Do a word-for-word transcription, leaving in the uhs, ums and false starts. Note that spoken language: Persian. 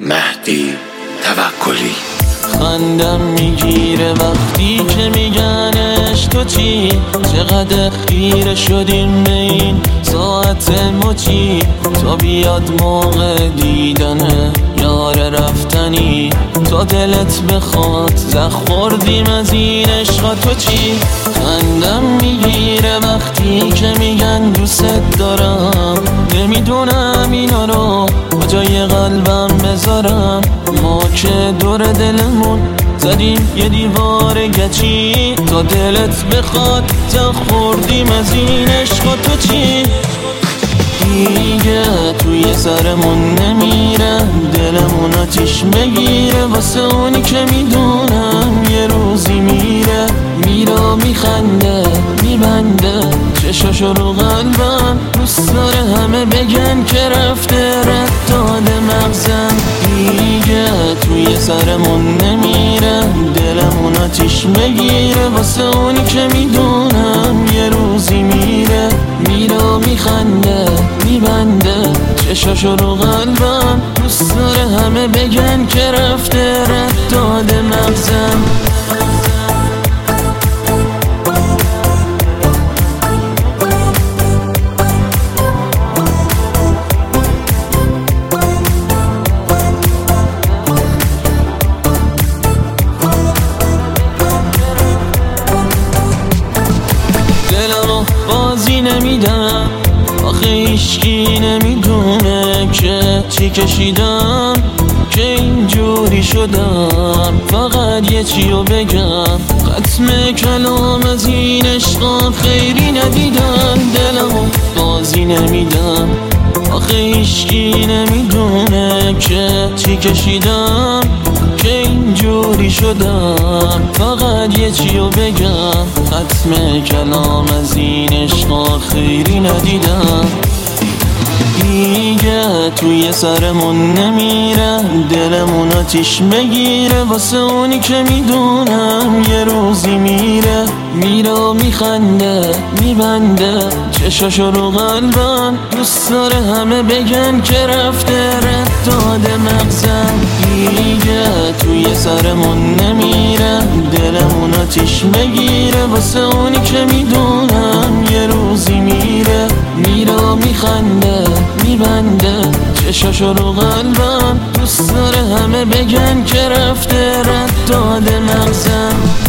مهدی توکلی. خندم میگیره وقتی که میگنش تو چی، چقدر خیره شدیم به این ساعت مچی، تا بیاد موقع دیدن یار رفتنی، تا دلت بخواد زخ خوردیم از این عشقا تو چی. خندم میگیره وقتی که میگن دوست دارم، نمیدونم اینا رو کجای قلبم بذارم. ما که دور دلمون زدیم یه دیوار گچی، تا دلت بخواد زخ خوردیم از این عشقا تو چی. دیگه توی سرمون نمیره، دلمون آتیش بگیره واسه اونی که میدونم یه روزی میره. میرا میخنده میبنده چشاشو رو قلبم، دوست داره همه بگن که رفته رد داده مغزم. دیگه توی سرمون نمیره، دلمون آتیش بگیره واسه اونی که میدونم یه روزی میره. میرا میخنده میبنده چشاشو رو قلبم، دوست داره همه بگن که رفته رد داده مغزم. دلمو بازی نمیدم آخه هیچکی نمیدونه که چی کشیدم که اینجوری شدم. فقط یه چیو بگم، ختم کلام از این عشقا خیری ندیدم. دلمو بازی نمیدم آخه هیچکی نمیدونه که چی کشیدم که اینجوری شدم. فقط یه چیو بگم، ختم کلام از این عشقا خیری ندیدم. دیگه توی سرمون نمیره، دلمون آتیش بگیره واسه اونی که میدونم یه روزی میره. میرا میخنده میبنده چشاشو رو قلبم، دوست داره همه بگن که رفته رد داده مغزم. دیگه توی سرمون نمیره، دلمون آتیش بگیره واسه اونی که میدونم یه روزی میره. میرا میخنده میبنده چشاشو رو قلبم، دوست داره همه بگن که رفته رد داده مغزم.